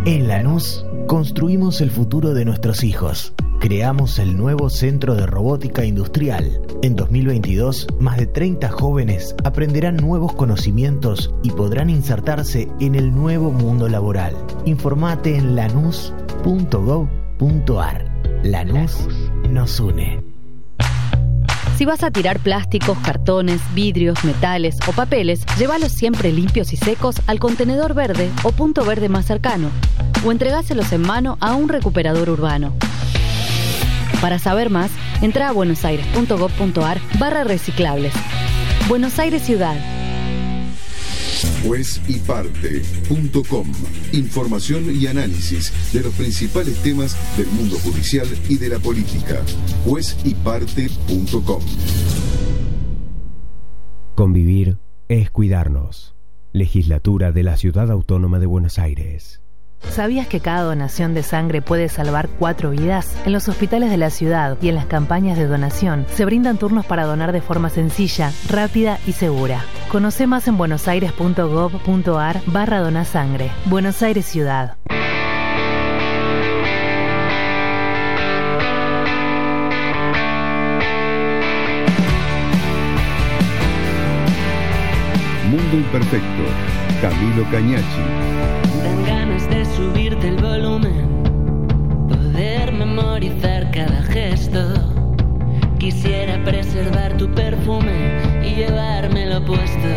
En Lanús construimos el futuro de nuestros hijos. Creamos el nuevo Centro de Robótica Industrial. En 2022, más de 30 jóvenes aprenderán nuevos conocimientos y podrán insertarse en el nuevo mundo laboral. Informate en lanús.gov.ar. Lanús nos une. Si vas a tirar plásticos, cartones, vidrios, metales o papeles, llévalos siempre limpios y secos al contenedor verde o punto verde más cercano, o entregáselos en mano a un recuperador urbano. Para saber más, entra a buenosaires.gov.ar/reciclables. Buenos Aires Ciudad. Juezyparte.com. Información y análisis de los principales temas del mundo judicial y de la política. Juezyparte.com. Convivir es cuidarnos. Legislatura de la Ciudad Autónoma de Buenos Aires. ¿Sabías que cada donación de sangre puede salvar 4 vidas? En los hospitales de la ciudad y en las campañas de donación se brindan turnos para donar de forma sencilla, rápida y segura. Conoce más en buenosaires.gov.ar/donasangre. Buenos Aires Ciudad. Mundo Imperfecto. Camilo Cañachi. Dan ganas de subirte el volumen, poder memorizar cada gesto. Quisiera preservar tu perfume y llevármelo puesto.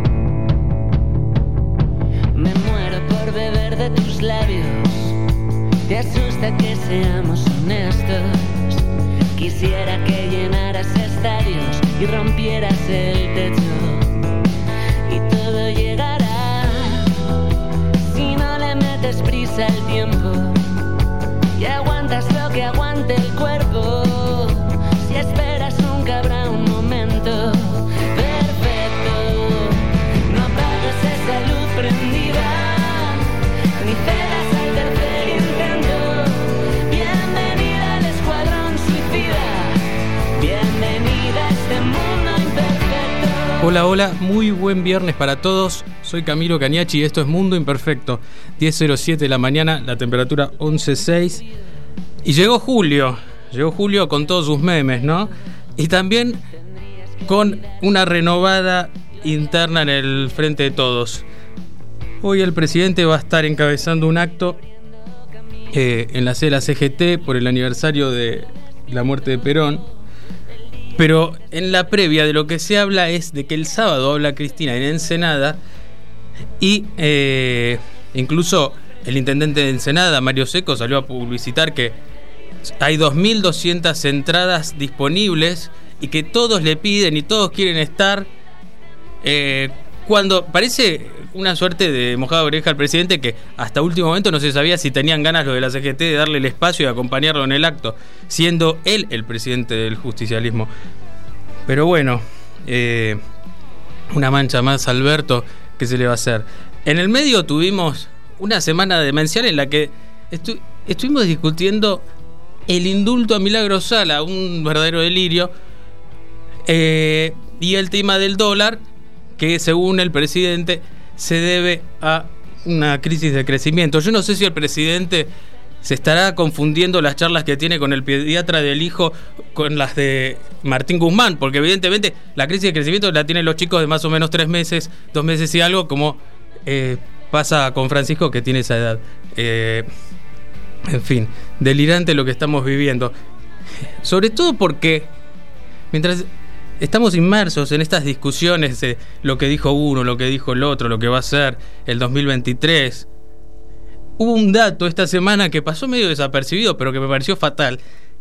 Me muero por beber de tus labios. Te asusta que seamos honestos. Quisiera que llenaras estadios y rompieras el techo. Y todo llegará si no le metes prisa al tiempo y aguantas lo que aguante el cuerpo. Si esperas nunca habrá un momento perfecto. No apagues esa luz prendida ni cedas al tercer intento. Bienvenida al escuadrón suicida. Bienvenida a este mundo imperfecto. Hola, hola, muy buen viernes para todos. Soy Camilo Cañachi y esto es Mundo Imperfecto. 10:07 de la mañana, la temperatura 11:06. Y llegó Julio con todos sus memes, ¿no? Y también con una renovada interna en el Frente de Todos. Hoy el presidente va a estar encabezando un acto en la sede de la CGT por el aniversario de la muerte de Perón. Pero en la previa de lo que se habla es de que el sábado habla Cristina en Ensenada y incluso el intendente de Ensenada, Mario Seco, salió a publicitar que hay 2.200 entradas disponibles y que todos le piden y todos quieren estar, cuando parece una suerte de mojada oreja al presidente, que hasta último momento no se sabía si tenían ganas los de la CGT de darle el espacio y acompañarlo en el acto, siendo él el presidente del justicialismo. Pero bueno, una mancha más, Alberto, ¿qué se le va a hacer? En el medio tuvimos una semana demencial en la que estuvimos discutiendo el indulto a Milagro Sala, un verdadero delirio, y el tema del dólar, que según el presidente se debe a una crisis de crecimiento. Yo no sé si el presidente se estará confundiendo las charlas que tiene con el pediatra del hijo con las de Martín Guzmán, porque evidentemente la crisis de crecimiento la tienen los chicos de más o menos 3 meses, 2 meses y algo, como pasa con Francisco, que tiene esa edad. En fin, delirante lo que estamos viviendo. Sobre todo porque mientras estamos inmersos en estas discusiones de lo que dijo uno, lo que dijo el otro, lo que va a ser el 2023, hubo un dato esta semana que pasó medio desapercibido, pero que me pareció fatal.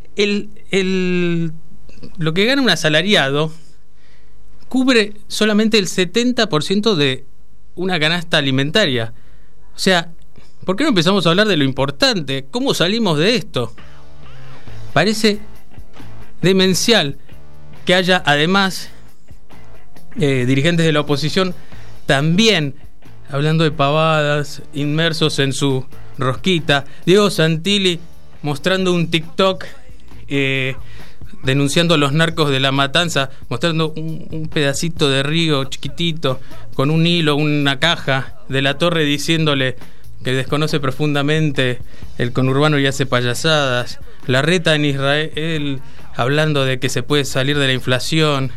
Lo que gana un asalariado cubre solamente el 70% de una canasta alimentaria. O sea, ¿por qué no empezamos a hablar de lo importante? ¿Cómo salimos de esto? Parece demencial que haya además dirigentes de la oposición también hablando de pavadas, inmersos en su rosquita. Diego Santilli mostrando un TikTok denunciando a los narcos de La Matanza, mostrando un pedacito de río chiquitito con un hilo, una caja de La Torre, diciéndole que desconoce profundamente el conurbano y hace payasadas, Larreta en Israel hablando de que se puede salir de la inflación,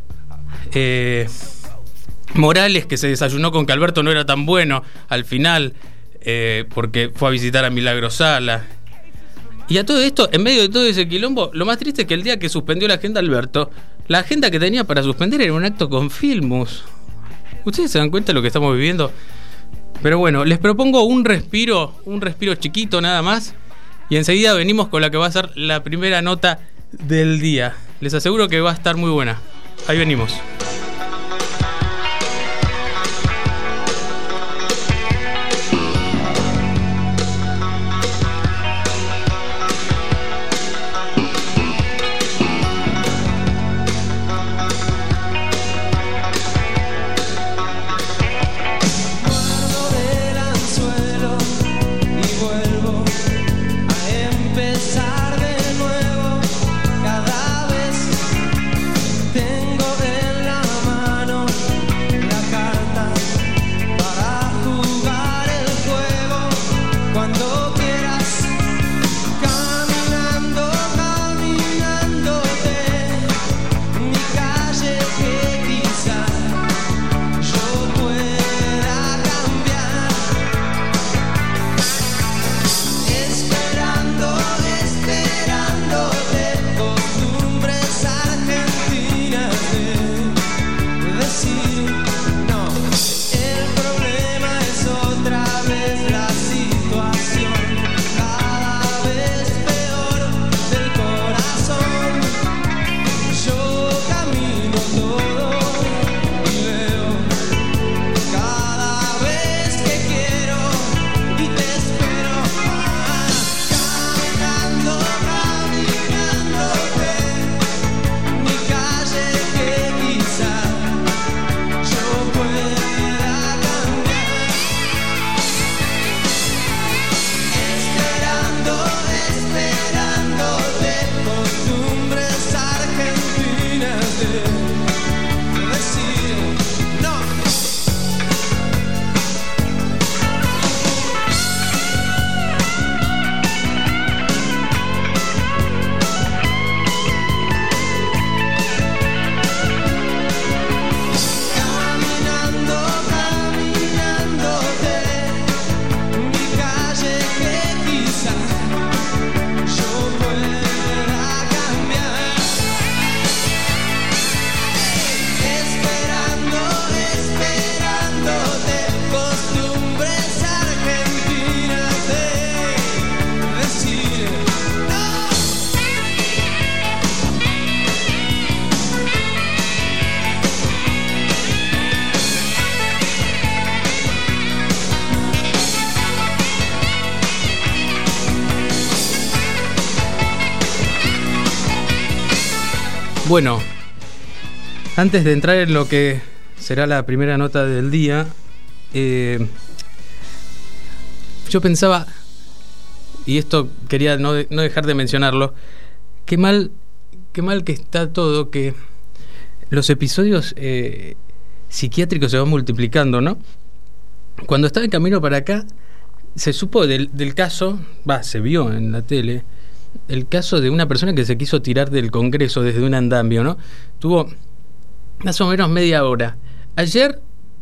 Morales que se desayunó con que Alberto no era tan bueno al final porque fue a visitar a Milagro Sala. Y a todo esto, en medio de todo ese quilombo, lo más triste es que el día que suspendió la agenda Alberto, la agenda que tenía para suspender era un acto con Filmus. ¿Ustedes se dan cuenta de lo que estamos viviendo? Pero bueno, les propongo un respiro chiquito nada más, y enseguida venimos con la que va a ser la primera nota del día. Les aseguro que va a estar muy buena. Ahí venimos. Bueno, antes de entrar en lo que será la primera nota del día, yo pensaba, y esto quería no dejar de mencionarlo, qué mal que está todo, que los episodios psiquiátricos se van multiplicando, ¿no? Cuando estaba en camino para acá, se supo del caso, se vio en la tele, el caso de una persona que se quiso tirar del Congreso desde un andamio, ¿no? Tuvo más o menos media hora. Ayer,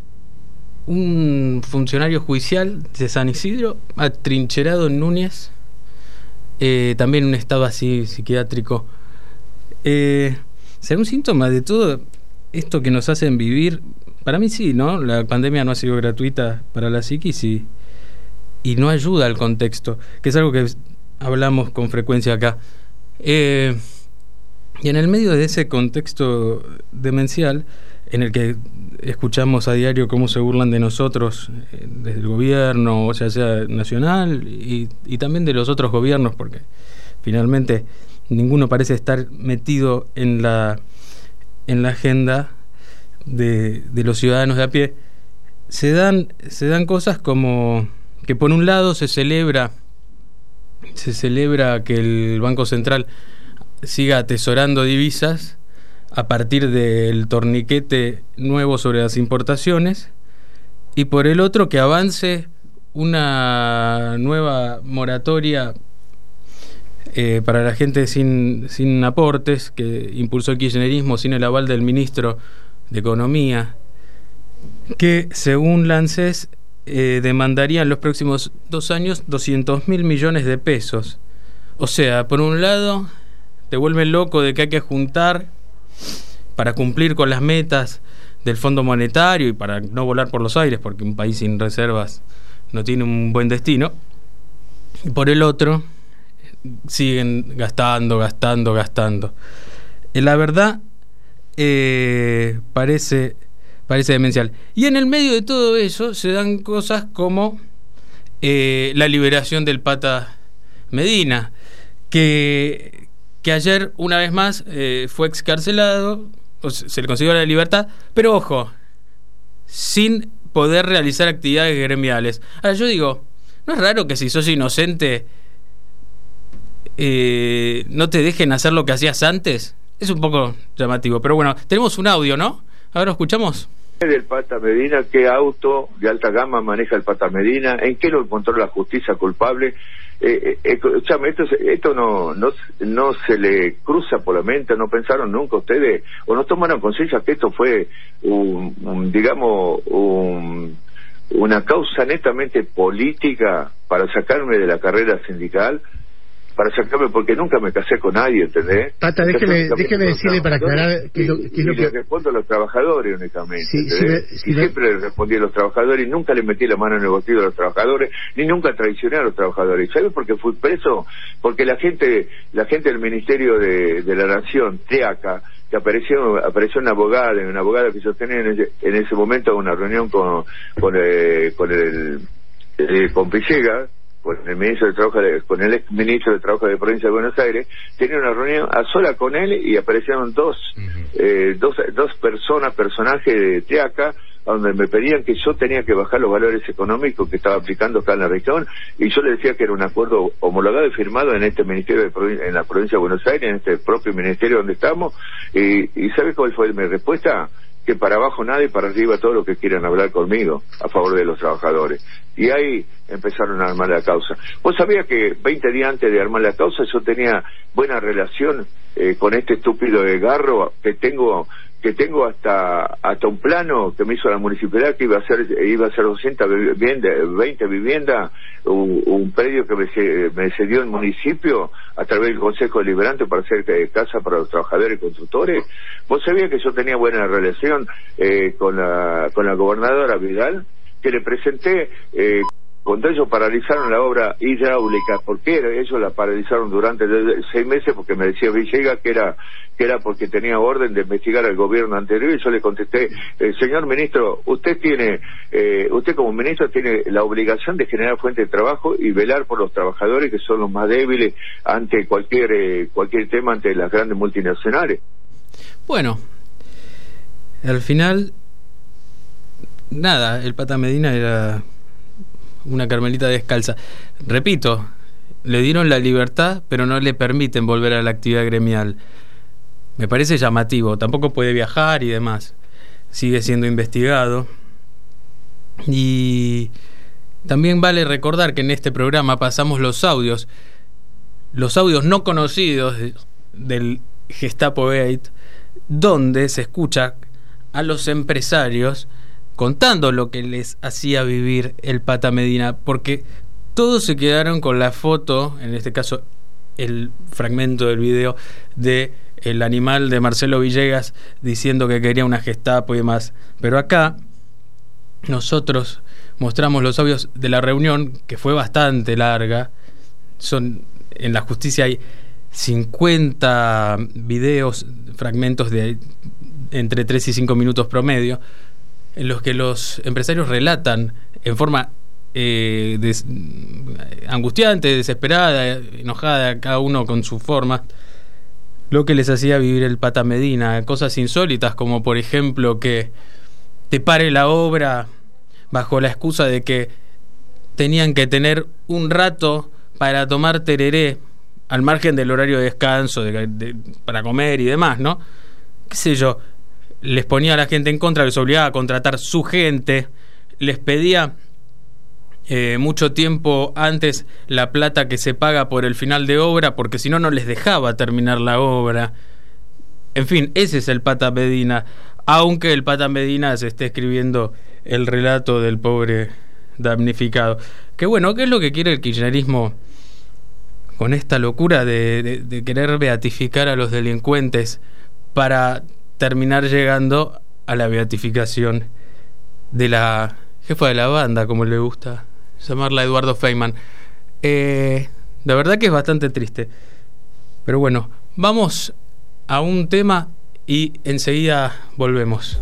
un funcionario judicial de San Isidro, atrincherado en Núñez, también en un estado así psiquiátrico. ¿Será un síntoma de todo esto que nos hacen vivir? Para mí sí, ¿no? La pandemia no ha sido gratuita para la psiquis y no ayuda al contexto, que es algo que hablamos con frecuencia acá. Y en el medio de ese contexto demencial, en el que escuchamos a diario cómo se burlan de nosotros desde el gobierno, o sea nacional, y también de los otros gobiernos, porque finalmente ninguno parece estar metido en la agenda de los ciudadanos de a pie, se dan cosas como que por un lado se celebra que el Banco Central siga atesorando divisas a partir del torniquete nuevo sobre las importaciones, y por el otro que avance una nueva moratoria para la gente sin aportes que impulsó el kirchnerismo sin el aval del ministro de Economía, que según la ANSES demandaría en los próximos 2 años 200.000 millones de pesos. O sea, por un lado te vuelven loco de que hay que juntar para cumplir con las metas del Fondo Monetario y para no volar por los aires, porque un país sin reservas no tiene un buen destino. Y por el otro siguen gastando. La verdad parece demencial. Y en el medio de todo eso se dan cosas como la liberación del Pata Medina, que ayer una vez más fue excarcelado, se le consiguió la libertad, pero ojo, sin poder realizar actividades gremiales. Ahora yo digo, ¿no es raro que si sos inocente no te dejen hacer lo que hacías antes? Es un poco llamativo, pero bueno, tenemos un audio, ¿no? Ahora lo escuchamos. Del Pata Medina, ¿qué auto de alta gama maneja el Pata Medina? ¿En qué lo encontró la justicia culpable? Escúchame, esto no se le cruza por la mente. ¿No pensaron nunca ustedes o no tomaron conciencia que esto fue una causa netamente política para sacarme de la carrera sindical? Para sacarme, porque nunca me casé con nadie, ¿entendés? Pata, déjeme decirle para aclarar qué es lo que... le respondo a los trabajadores únicamente, siempre le respondí a los trabajadores y nunca le metí la mano en el bolsillo a los trabajadores, ni nunca traicioné a los trabajadores. ¿Sabes por qué fui preso? Porque la gente del Ministerio de la Nación, TEACA, que apareció una abogada que yo tenía en ese momento una reunión con Villegas, con el ministro de Trabajo, con el ex ministro de Trabajo de la Provincia de Buenos Aires. Tenía una reunión a sola con él y aparecieron dos personajes de TEACA, donde me pedían que yo tenía que bajar los valores económicos que estaba aplicando acá en la región, y yo le decía que era un acuerdo homologado y firmado en este ministerio en la Provincia de Buenos Aires, en este propio ministerio donde estamos, y ¿sabe cuál fue mi respuesta? Que para abajo nada y para arriba todo lo que quieran hablar conmigo a favor de los trabajadores. Y ahí empezaron a armar la causa. ¿Vos sabías que 20 días antes de armar la causa yo tenía buena relación con este estúpido de Garro, que tengo hasta un plano que me hizo la municipalidad que iba a ser 220 viviendas, un predio que me cedió el municipio a través del Consejo Deliberante para hacer casa para los trabajadores y constructores? ¿Vos sabías que yo tenía buena relación con la gobernadora Vidal, que le presenté cuando ellos paralizaron la obra hidráulica? ¿Por qué ellos la paralizaron durante 6 meses? Porque me decía Villegas que era porque tenía orden de investigar al gobierno anterior, y yo le contesté, señor ministro, usted como ministro tiene la obligación de generar fuentes de trabajo y velar por los trabajadores, que son los más débiles ante cualquier tema ante las grandes multinacionales. Bueno, al final nada, el Pata Medina era una carmelita descalza. Repito, le dieron la libertad, pero no le permiten volver a la actividad gremial. Me parece llamativo. Tampoco puede viajar y demás. Sigue siendo investigado. Y también vale recordar que en este programa pasamos los audios no conocidos del Gestapo Gate, donde se escucha a los empresarios contando lo que les hacía vivir el Pata Medina, porque todos se quedaron con la foto, en este caso el fragmento del video de el animal de Marcelo Villegas diciendo que quería una Gestapo y demás, pero acá nosotros mostramos los audios de la reunión, que fue bastante larga. En la justicia hay 50 videos, fragmentos de entre 3 y 5 minutos promedio, en los que los empresarios relatan en forma angustiante, desesperada, enojada, cada uno con su forma, lo que les hacía vivir el Pata Medina. Cosas insólitas, como por ejemplo que te pare la obra bajo la excusa de que tenían que tener un rato para tomar tereré al margen del horario de descanso, para comer y demás, ¿no? Qué sé yo, les ponía a la gente en contra, les obligaba a contratar su gente, les pedía mucho tiempo antes la plata que se paga por el final de obra, porque si no, no les dejaba terminar la obra. En fin, ese es el Pata Medina, aunque el Pata Medina se esté escribiendo el relato del pobre damnificado. Que bueno, ¿qué es lo que quiere el kirchnerismo con esta locura de querer beatificar a los delincuentes para terminar llegando a la beatificación de la jefa de la banda, como le gusta llamarla Eduardo Feynman? La verdad que es bastante triste. Pero bueno, vamos a un tema y enseguida volvemos.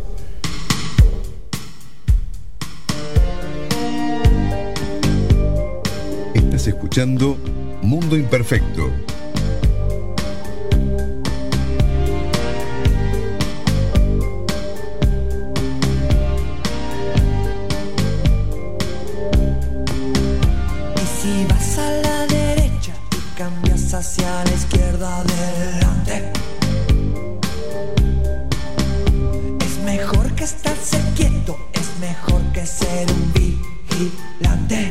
Estás escuchando Mundo Imperfecto. Hacia la izquierda adelante, es mejor que estarse quieto, es mejor que ser un vigilante.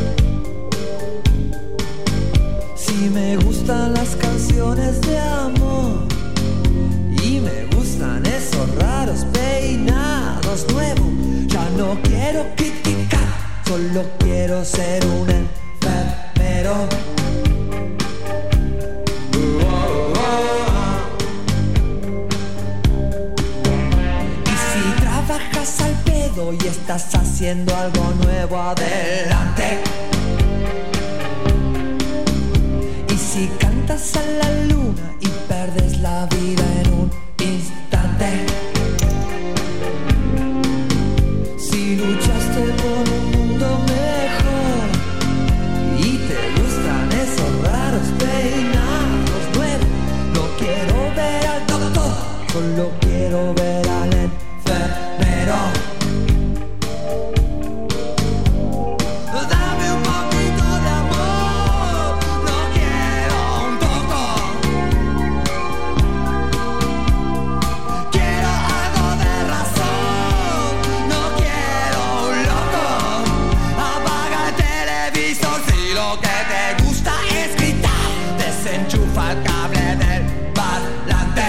Si me gustan las canciones de amor y me gustan esos raros peinados nuevos, ya no quiero criticar, solo quiero ser un enfermero. Al pedo y estás haciendo algo nuevo, adelante. Y si cantas a la luna y perdes la vida en un instante, si luchaste por un mundo mejor y te gustan esos raros peinados nuevos, no quiero ver al doctor, solo quiero ver al enfermero. Dame un poquito de amor, no quiero un poco. Quiero algo de razón, no quiero un loco. Apaga el televisor si lo que te gusta es gritar. Desenchufa el cable del parlante.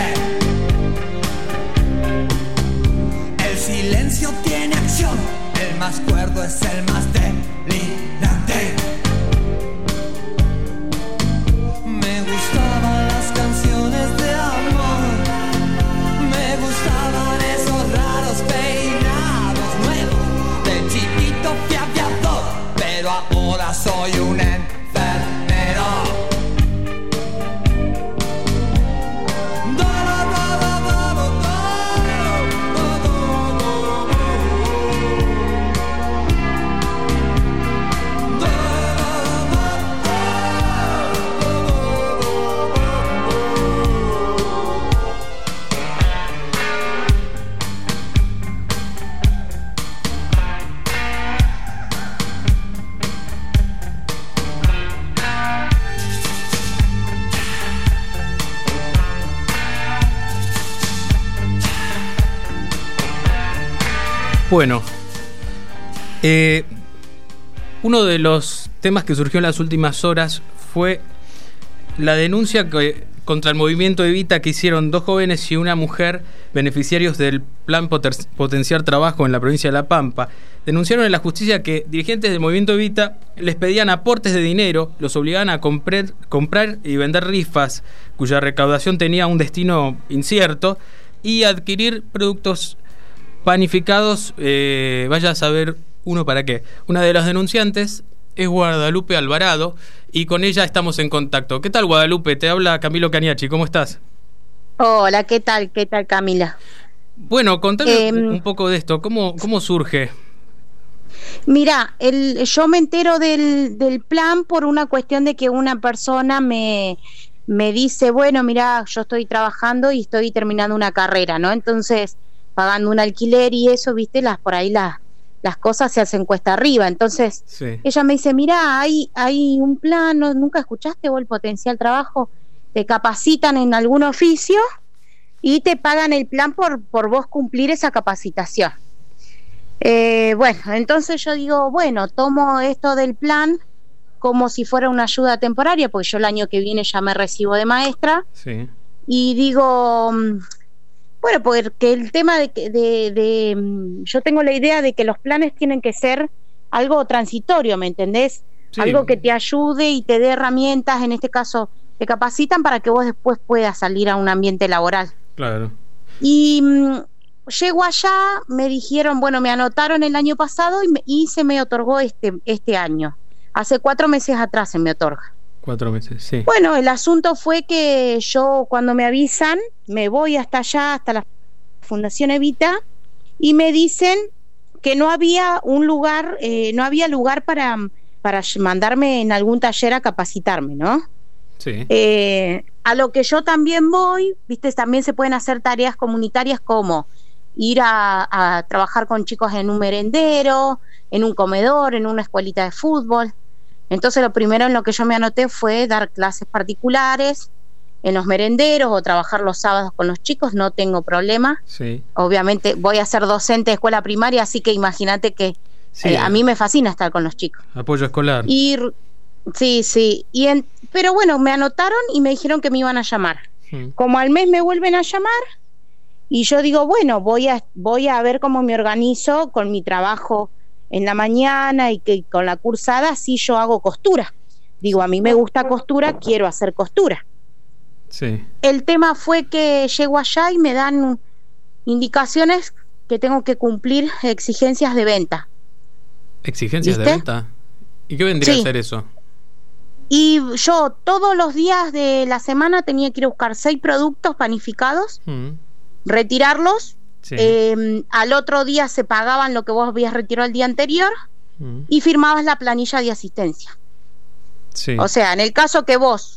El silencio tiene acción, el más cuerdo es el más delirante. Me gustaban las canciones de amor, me gustaban esos raros peinados nuevos. De chiquito fui aviador, pero ahora soy un enfermero. Bueno, uno de los temas que surgió en las últimas horas fue la denuncia contra el movimiento Evita que hicieron 2 jóvenes y una mujer, beneficiarios del plan Potenciar Trabajo en la provincia de La Pampa. Denunciaron en la justicia que dirigentes del movimiento Evita les pedían aportes de dinero, los obligaban a comprar y vender rifas cuya recaudación tenía un destino incierto y adquirir productos panificados, vaya a saber uno para qué. Una de las denunciantes es Guadalupe Alvarado y con ella estamos en contacto. ¿Qué tal, Guadalupe? Te habla Camilo Caniachi, ¿cómo estás? Hola, ¿qué tal? ¿Qué tal, Camila? Bueno, contame un poco de esto, ¿cómo surge? Mira, yo me entero del plan por una cuestión de que una persona me dice, bueno, mira, yo estoy trabajando y estoy terminando una carrera, ¿no? Entonces, pagando un alquiler y eso, viste, por ahí las cosas se hacen cuesta arriba. Entonces, sí. Ella me dice, mira, hay un plan, ¿nunca escuchaste vos el Potencial Trabajo? Te capacitan en algún oficio y te pagan el plan por vos cumplir esa capacitación. Bueno, entonces yo digo, bueno, tomo esto del plan como si fuera una ayuda temporaria, porque yo el año que viene ya me recibo de maestra. Sí. Y digo, bueno, porque el tema yo tengo la idea de que los planes tienen que ser algo transitorio, ¿me entendés? Sí. Algo que te ayude y te dé herramientas, en este caso te capacitan para que vos después puedas salir a un ambiente laboral. Claro. Y llego allá, me dijeron, bueno, me anotaron el año pasado y se me otorgó este año. Hace 4 meses atrás se me otorga. 4 meses, sí. Bueno, el asunto fue que yo cuando me avisan, me voy hasta allá, hasta la Fundación Evita, y me dicen que no había un lugar, no había lugar para mandarme en algún taller a capacitarme, ¿no? Sí. A lo que yo también voy, viste, también se pueden hacer tareas comunitarias como ir a trabajar con chicos en un merendero, en un comedor, en una escuelita de fútbol. Entonces lo primero en lo que yo me anoté fue dar clases particulares en los merenderos o trabajar los sábados con los chicos, no tengo problema. Sí. Obviamente voy a ser docente de escuela primaria, así que imagínate que Sí. a mí me fascina estar con los chicos. Apoyo escolar. Y sí, pero bueno, me anotaron y me dijeron que me iban a llamar. Como al mes me vuelven a llamar y yo digo, bueno, voy a ver cómo me organizo con mi trabajo en la mañana y que con la cursada sí yo hago costura. Digo, a mí me gusta costura, quiero hacer costura. Sí. El tema fue que llego allá y me dan indicaciones que tengo que cumplir exigencias de venta. ¿Exigencias ¿Viste? de venta? ¿Y qué vendría Sí. a ser eso? Y yo todos los días de la semana tenía que ir a buscar 6 productos panificados, retirarlos, Sí. al otro día se pagaban lo que vos habías retirado el día anterior y firmabas la planilla de asistencia. Sí. O sea, en el caso que vos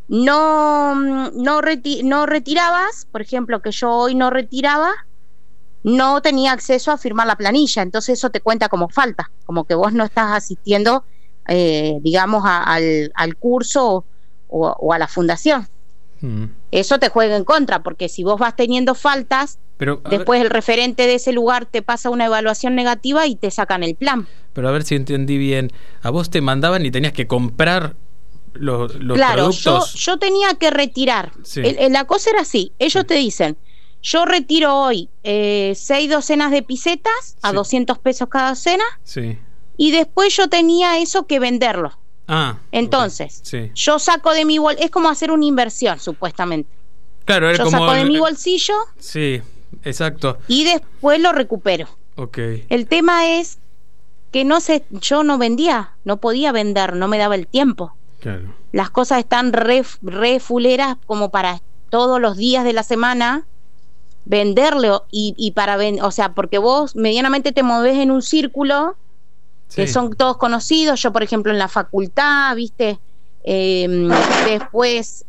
no retirabas, por ejemplo, que yo hoy no retiraba, no tenía acceso a firmar la planilla, entonces eso te cuenta como falta, como que vos no estás asistiendo, digamos, al curso o a la fundación. Eso te juega en contra, porque si vos vas teniendo faltas, Pero, después el referente de ese lugar te pasa una evaluación negativa y te sacan el plan. Pero a ver si entendí bien. A vos te mandaban y tenías que comprar los Claro, productos. yo tenía que retirar. Sí. La cosa era así, ellos te dicen, yo retiro hoy 6 docenas de pisetas a Sí. 200 pesos cada docena, Sí. y después yo tenía eso que venderlo. Ah. Entonces, Sí. yo saco de mi bolsillo, es como hacer una inversión supuestamente. Claro, era Yo como... saco de mi bolsillo Sí, exacto. y después lo recupero. Ok. El tema es que yo no vendía, no podía vender, no me daba el tiempo. Claro. Las cosas están re fuleras como para todos los días de la semana venderle y para o sea, porque vos medianamente te movés en un círculo que Sí. son todos conocidos. Yo, por ejemplo, en la facultad, viste, después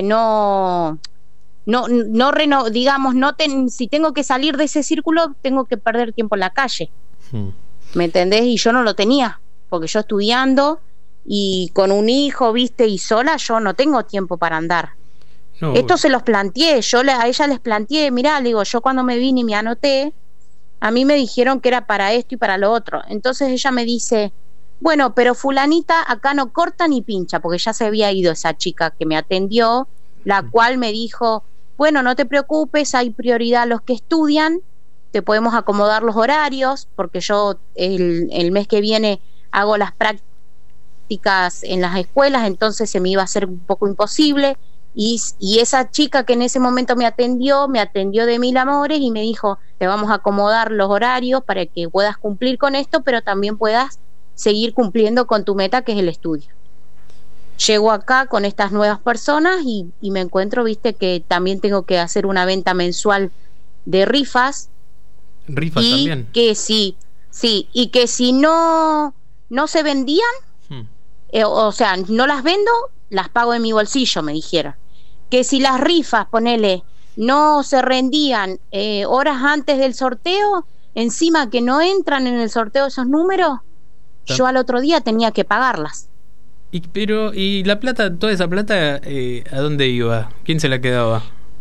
digamos, si tengo que salir de ese círculo, tengo que perder tiempo en la calle. ¿Me entendés? Y yo no lo tenía, porque yo estudiando y con un hijo, viste, y sola, yo no tengo tiempo para andar. No. Esto se los planteé, a ella les planteé, mirá, le digo, yo cuando me vine y me anoté, a mí me dijeron que era para esto y para lo otro. Entonces ella me dice, bueno, pero fulanita acá no corta ni pincha, porque ya se había ido esa chica que me atendió, la cual me dijo, bueno, no te preocupes, hay prioridad a los que estudian, te podemos acomodar los horarios, porque yo el mes que viene hago las prácticas en las escuelas, entonces se me iba a hacer un poco imposible. Y esa chica que en ese momento me atendió de mil amores y me dijo, te vamos a acomodar los horarios para que puedas cumplir con esto, pero también puedas seguir cumpliendo con tu meta, que es el estudio. Llego acá con estas nuevas personas y me encuentro, viste, que también tengo que hacer una venta mensual de rifas. Rifas y también. Que sí, y que si no se vendían, o sea, no las vendo, las pago de mi bolsillo, me dijeron. Que si las rifas, ponele, no se rendían horas antes del sorteo, encima que no entran en el sorteo esos números, yo al otro día tenía que pagarlas. ¿Y la plata, toda esa plata, a dónde iba? ¿Quién se la quedaba?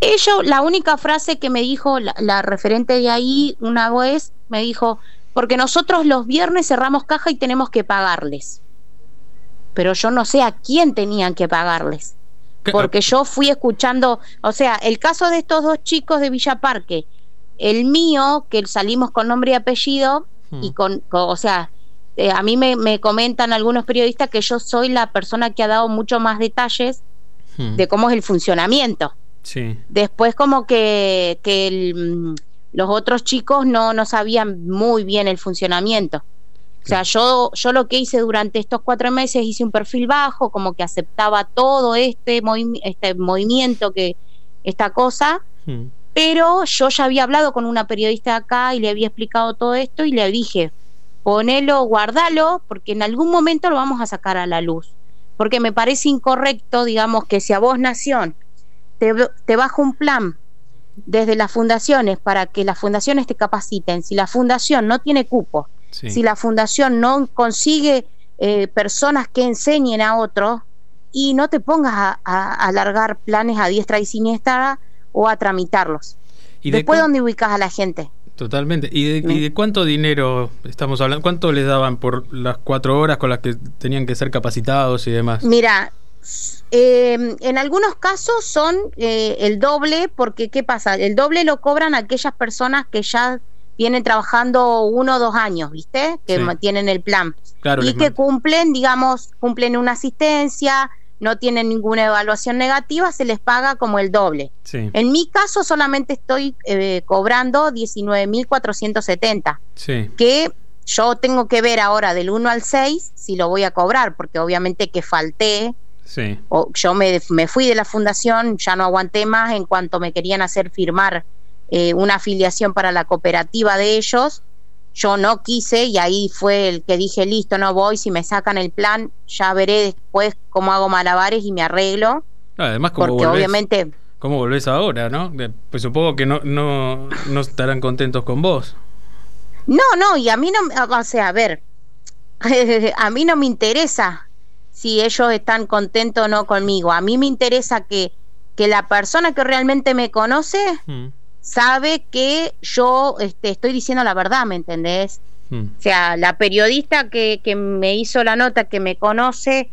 La única frase que me dijo la referente de ahí una vez, me dijo, porque nosotros los viernes cerramos caja y tenemos que pagarles. Pero yo no sé a quién tenían que pagarles. Porque yo fui escuchando, o sea, el caso de estos dos chicos de Villa Parque, el mío, que salimos con nombre y apellido, y o sea, a mí me comentan algunos periodistas que yo soy la persona que ha dado mucho más detalles de cómo es el funcionamiento. Sí. Después como que los otros chicos no sabían muy bien el funcionamiento. O sea, yo lo que hice durante estos 4 meses, hice un perfil bajo, como que aceptaba todo este movimiento, esta cosa, pero yo ya había hablado con una periodista de acá y le había explicado todo esto y le dije, ponelo, guardalo, porque en algún momento lo vamos a sacar a la luz. Porque me parece incorrecto, digamos, que si a vos, Nación, te baja un plan desde las fundaciones para que las fundaciones te capaciten, si la fundación no tiene cupo, si la fundación no consigue personas que enseñen a otros, y no te pongas a alargar planes a diestra y siniestra o a tramitarlos. ¿Y después dónde ubicas a la gente? Totalmente. ¿Y de cuánto dinero estamos hablando? ¿Cuánto les daban por las 4 horas con las que tenían que ser capacitados y demás? Mira, en algunos casos son el doble, porque ¿qué pasa? El doble lo cobran aquellas personas que ya vienen trabajando 1 o 2 años, ¿viste? Que tienen el plan. Claro, y que cumplen una asistencia, no tienen ninguna evaluación negativa, se les paga como el doble. Sí. En mi caso solamente estoy cobrando 19.470, que yo tengo que ver ahora del 1 al 6 si lo voy a cobrar, porque obviamente que falté. Yo me fui de la fundación, ya no aguanté más en cuanto me querían hacer firmar una afiliación para la cooperativa de ellos. Yo no quise y ahí fue el que dije, listo, no voy, si me sacan el plan ya veré después cómo hago malabares y me arreglo. Además, porque obviamente... ¿Cómo volvés ahora, no? Pues supongo que no estarán contentos con vos. No, y a mí no, o sea, a ver, a mí no me interesa si ellos están contentos o no conmigo. A mí me interesa que la persona que realmente me conoce sabe que yo estoy diciendo la verdad, ¿me entendés? O sea, la periodista que me hizo la nota, que me conoce,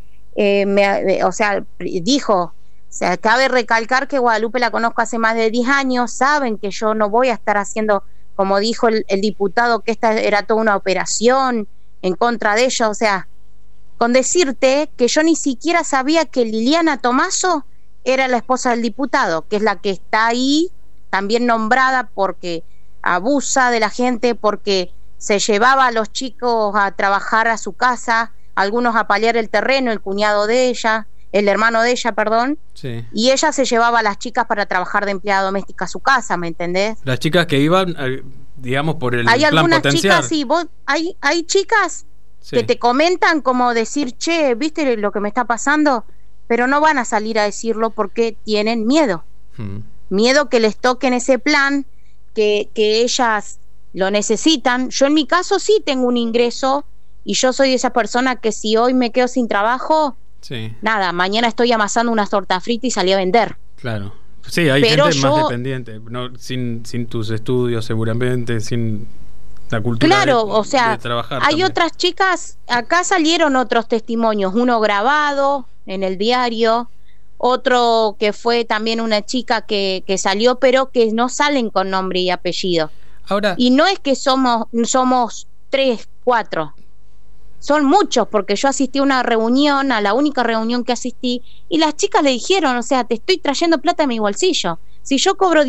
dijo, o sea, cabe recalcar que Guadalupe la conozco hace más de 10 años, saben que yo no voy a estar haciendo, como dijo el diputado, que esta era toda una operación en contra de ellos. O sea, con decirte que yo ni siquiera sabía que Liliana Tomaso era la esposa del diputado, que es la que está ahí también nombrada porque abusa de la gente, porque se llevaba a los chicos a trabajar a su casa, algunos a paliar el terreno, el cuñado de ella, el hermano de ella, perdón, y ella se llevaba a las chicas para trabajar de empleada doméstica a su casa, ¿me entendés? Las chicas que iban, digamos, por el hay plan algunas potencial. Chicas, sí, hay chicas que te comentan como decir, che, ¿viste lo que me está pasando? Pero no van a salir a decirlo porque tienen miedo. Miedo que les toquen ese plan, que ellas lo necesitan. Yo en mi caso sí tengo un ingreso y yo soy de esa persona que si hoy me quedo sin trabajo, nada, mañana estoy amasando unas tortas fritas y salí a vender. Claro. Sí, hay gente más dependiente, sin tus estudios seguramente, sin la cultura de trabajar. Hay también otras chicas, acá salieron otros testimonios, uno grabado en el diario, otro que fue también una chica que salió, pero que no salen con nombre y apellido. Ahora, y no es que somos 3, 4, son muchos, porque yo asistí a una reunión, a la única reunión que asistí, y las chicas le dijeron, o sea, te estoy trayendo plata en mi bolsillo. Si yo cobro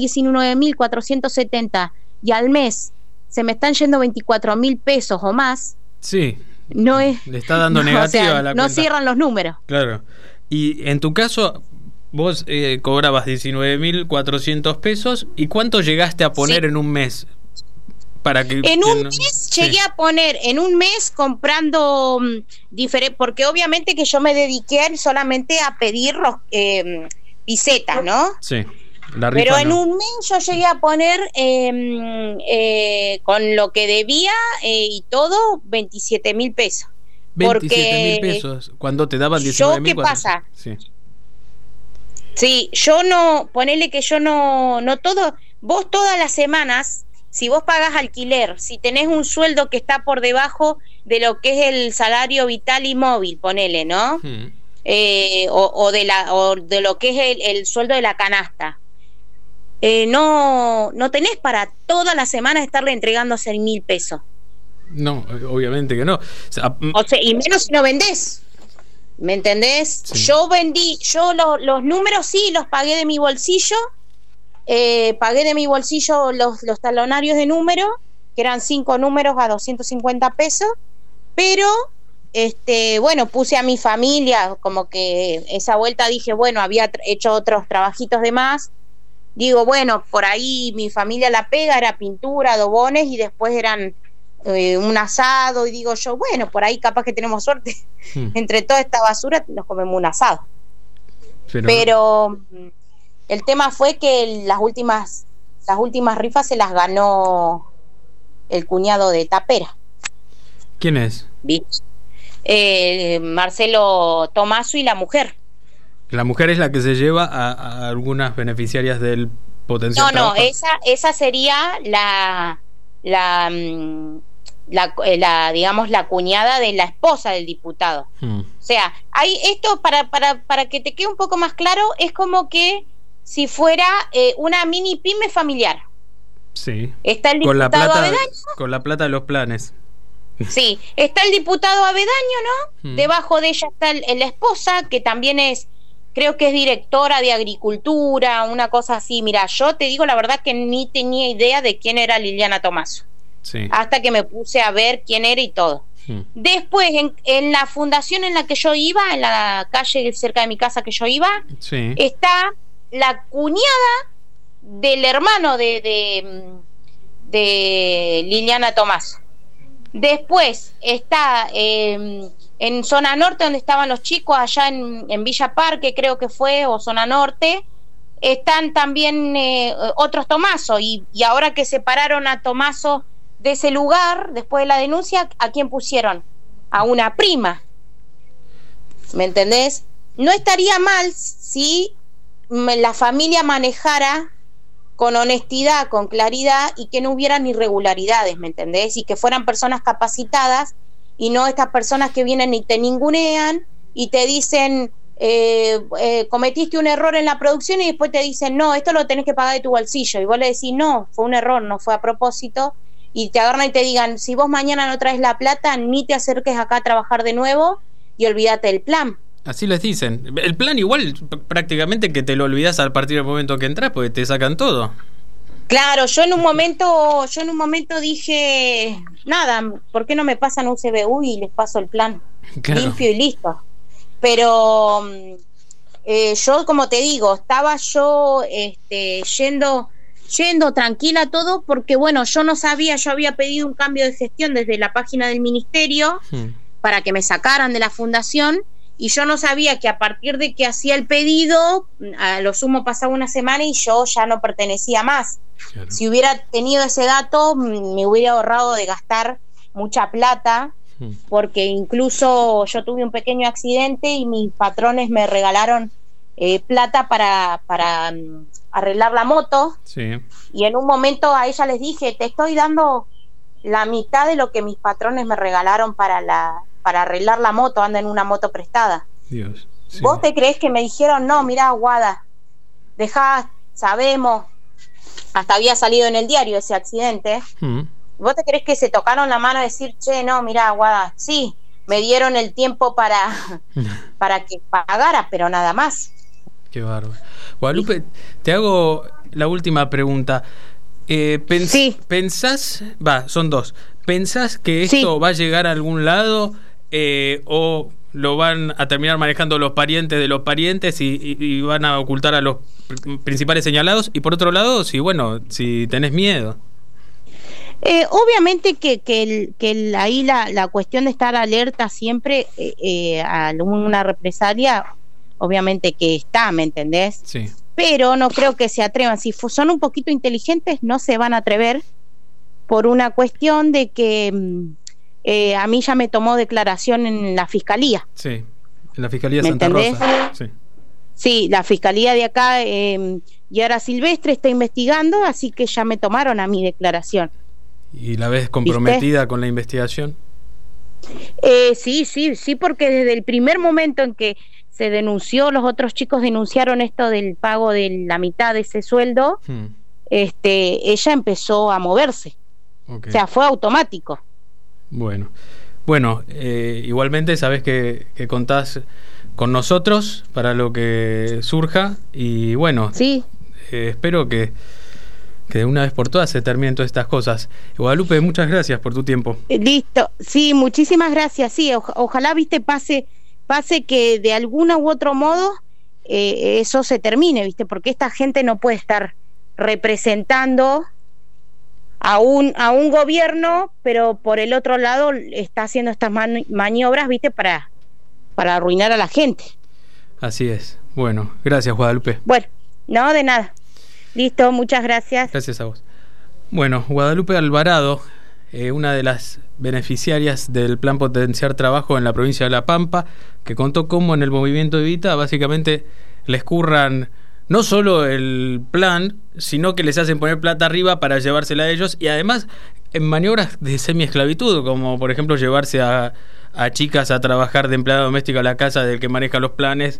19.470 y al mes se me están yendo 24.000 pesos o más, no es, le está dando negativa, o sea, a la no cuenta. Cierran los números. Claro. Y en tu caso, vos cobrabas 19.400 pesos. ¿Y cuánto llegaste a poner en un mes? Para que en un mes llegué a poner, en un mes comprando porque obviamente que yo me dediqué solamente a pedir pisetas, ¿no? Sí. Pero en un mes yo llegué a poner con lo que debía y todo 27.000 pesos. 27.000 pesos. Cuando te daban 19.000. ¿Qué pasa? Sí, yo no, ponele que yo no todo, vos todas las semanas, si vos pagás alquiler, si tenés un sueldo que está por debajo de lo que es el salario vital y móvil, ponele, ¿no? O de lo que es el sueldo de la canasta. No tenés para toda la semana estarle entregando 6.000 pesos. No, obviamente que no. O sea, y menos si no vendés. ¿Me entendés? Sí. Yo los números sí los pagué de mi bolsillo. Pagué de mi bolsillo los talonarios de número, que eran 5 números a 250 pesos. Pero, bueno, puse a mi familia, como que esa vuelta dije, bueno, había hecho otros trabajitos de más. Digo, bueno, por ahí mi familia la pega, era pintura, adobones, y después eran un asado, y digo yo, bueno, por ahí capaz que tenemos suerte. Entre toda esta basura nos comemos un asado. Pero el tema fue que las últimas rifas se las ganó el cuñado de Tapera. ¿Quién es? Marcelo Tomaso y la mujer. La mujer es la que se lleva a algunas beneficiarias del potencial. No, esa sería digamos la cuñada de la esposa del diputado. O sea, hay esto para que te quede un poco más claro, es como que si fuera una mini pyme familiar. Sí. Está el diputado Avedaño. Con la plata de los planes. Sí, está el diputado Avedaño, ¿no? Debajo de ella está la esposa, que también creo que es directora de Agricultura, una cosa así. Mira, yo te digo la verdad que ni tenía idea de quién era Liliana Tomaso. Sí. Hasta que me puse a ver quién era y todo. Después, en la fundación en la que yo iba, en la calle cerca de mi casa que yo iba, está la cuñada del hermano de Liliana Tomaso. Después está en zona norte, donde estaban los chicos, allá en Villa Parque, creo que fue, o zona norte, están también otros Tomaso, y ahora que separaron a Tomaso de ese lugar, después de la denuncia, ¿a quién pusieron? A una prima. ¿Me entendés? No estaría mal si la familia manejara con honestidad, con claridad, y que no hubieran irregularidades, ¿me entendés? Y que fueran personas capacitadas, y no estas personas que vienen y te ningunean y te dicen cometiste un error en la producción, y después te dicen no, esto lo tenés que pagar de tu bolsillo, y vos le decís no, fue un error, no fue a propósito, y te agarran y te digan si vos mañana no traes la plata, ni te acerques acá a trabajar de nuevo y olvídate del plan. Así les dicen. El plan igual prácticamente que te lo olvidás a partir del momento que entras, porque te sacan todo. Claro, yo en un momento dije, nada, ¿por qué no me pasan un CBU y les paso el plan? Claro. Limpio y listo. Pero yo, como te digo, estaba yo yendo tranquila todo, porque bueno, yo no sabía, yo había pedido un cambio de gestión desde la página del ministerio para que me sacaran de la fundación, y yo no sabía que a partir de que hacía el pedido, a lo sumo pasaba una semana y yo ya no pertenecía más. Claro. Si hubiera tenido ese dato, me hubiera ahorrado de gastar mucha plata, porque incluso yo tuve un pequeño accidente y mis patrones me regalaron plata para arreglar la moto. Sí. Y en un momento a ella les dije, te estoy dando la mitad de lo que mis patrones me regalaron para arreglar la moto, anda en una moto prestada. Dios, sí. ¿Vos te creés que me dijeron, no, mirá, Guada, dejá, sabemos, hasta había salido en el diario ese accidente? ¿Vos te creés que se tocaron la mano y decir, che, no, mirá, Guada, sí, me dieron el tiempo para que pagara, pero nada más? Qué bárbaro. Guadalupe, te hago la última pregunta. ¿Pensás, son dos, pensás que esto va a llegar a algún lado o lo van a terminar manejando los parientes de los parientes y van a ocultar a los principales señalados? Y por otro lado, si tenés miedo. Obviamente que ahí la cuestión de estar alerta siempre a una represalia, obviamente que está, ¿me entendés? Sí. Pero no creo que se atrevan. Si son un poquito inteligentes, no se van a atrever, por una cuestión de que a mí ya me tomó declaración en la fiscalía. Sí, en la fiscalía de Santa Rosa. Sí. Sí, la fiscalía de acá, Yara Silvestre, está investigando, así que ya me tomaron a mi declaración. ¿Y la ves comprometida con la investigación? Sí, porque desde el primer momento en que se denunció, los otros chicos denunciaron esto del pago de la mitad de ese sueldo, ella empezó a moverse. Okay. O sea, fue automático. Bueno, igualmente sabes que contás con nosotros para lo que surja y bueno, sí. Espero que de una vez por todas se terminen todas estas cosas. Guadalupe, muchas gracias por tu tiempo. Listo, sí, muchísimas gracias. Sí, ojalá, viste, pase que de alguna u otro modo eso se termine, viste, porque esta gente no puede estar representando a un gobierno, pero por el otro lado está haciendo estas maniobras, viste, para arruinar a la gente. Así es. Bueno, gracias, Guadalupe. Bueno, no, de nada. Listo, muchas gracias. Gracias a vos. Bueno, Guadalupe Alvarado, una de las beneficiarias del Plan Potenciar Trabajo en la provincia de La Pampa, que contó cómo en el movimiento Evita básicamente les curran no solo el plan, sino que les hacen poner plata arriba para llevársela a ellos, y además en maniobras de semi-esclavitud, como por ejemplo llevarse a chicas a trabajar de empleada doméstica a la casa del que maneja los planes,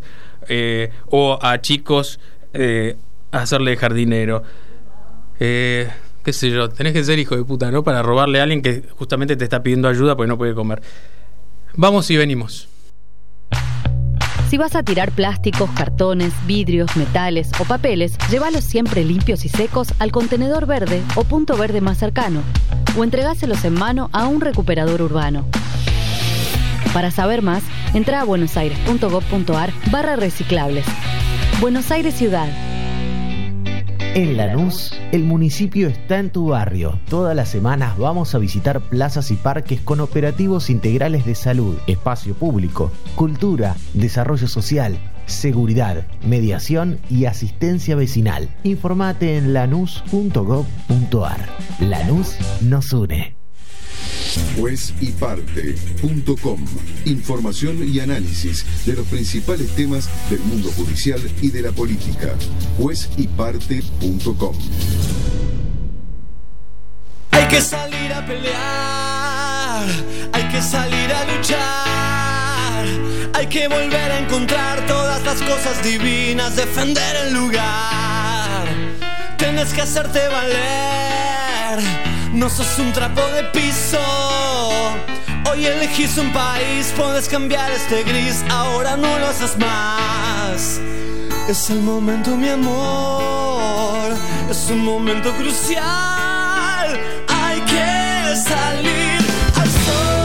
o a chicos a hacerle jardinero. Qué sé yo, tenés que ser hijo de puta, ¿no? Para robarle a alguien que justamente te está pidiendo ayuda porque no puede comer. Vamos y venimos. Si vas a tirar plásticos, cartones, vidrios, metales o papeles, llévalos siempre limpios y secos al contenedor verde o punto verde más cercano, o entregáselos en mano a un recuperador urbano. Para saber más, entra a buenosaires.gov.ar/reciclables. Buenos Aires Ciudad. En Lanús, el municipio está en tu barrio. Todas las semanas vamos a visitar plazas y parques con operativos integrales de salud, espacio público, cultura, desarrollo social, seguridad, mediación y asistencia vecinal. Informate en lanús.gov.ar. Lanús nos une. Juezyparte.com. Información y análisis de los principales temas del mundo judicial y de la política. Juezyparte.com. Hay que salir a pelear, hay que salir a luchar, hay que volver a encontrar todas las cosas divinas, defender el lugar. Tienes que hacerte valer, no sos un trapo de piso. Hoy elegís un país, puedes cambiar este gris, ahora no lo haces más. Es el momento, mi amor, es un momento crucial. Hay que salir al sol.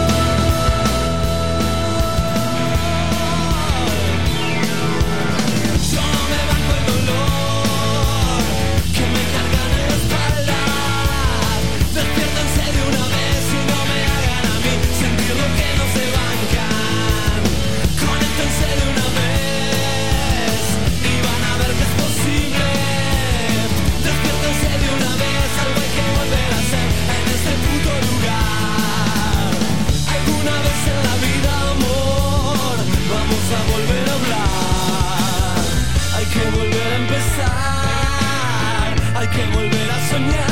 Yo no me banco el dolor que me cargan en la espalda. Despiértense de una vez y no me hagan a mí sentir lo que no se bancan. Conéctense de una vez y van a ver que es posible. Despiértense de una vez, algo hay que volver a hacer en este puto lugar. Alguna vez en la vida, amor, vamos a volver a hablar. Hay que volver a empezar, hay que volver a soñar.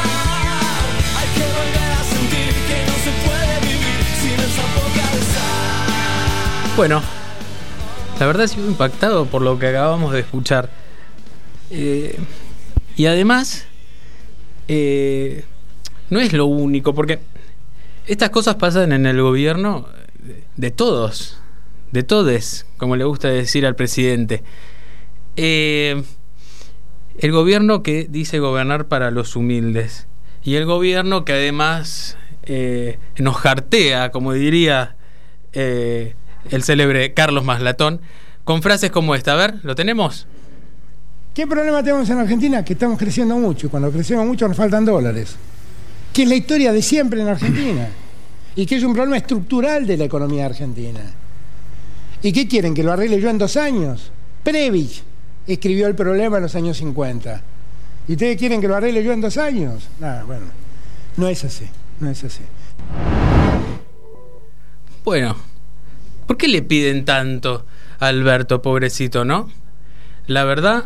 Bueno, la verdad he sido impactado por lo que acabamos de escuchar. Y además, no es lo único, porque estas cosas pasan en el gobierno de todos, de todes, como le gusta decir al presidente. El gobierno que dice gobernar para los humildes, y el gobierno que además nos jartea, como diría el célebre Carlos Maslatón, con frases como esta. A ver, ¿lo tenemos? ¿Qué problema tenemos en Argentina? Que estamos creciendo mucho, y cuando crecemos mucho nos faltan dólares, que es la historia de siempre en Argentina, y que es un problema estructural de la economía argentina. ¿Y qué quieren? ¿Que lo arregle yo en 2 años? Previch escribió el problema en los años 50. ¿Y ustedes quieren que lo arregle yo en 2 años? Nada, bueno, no es así, no es así. Bueno, ¿por qué le piden tanto a Alberto, pobrecito, no? La verdad,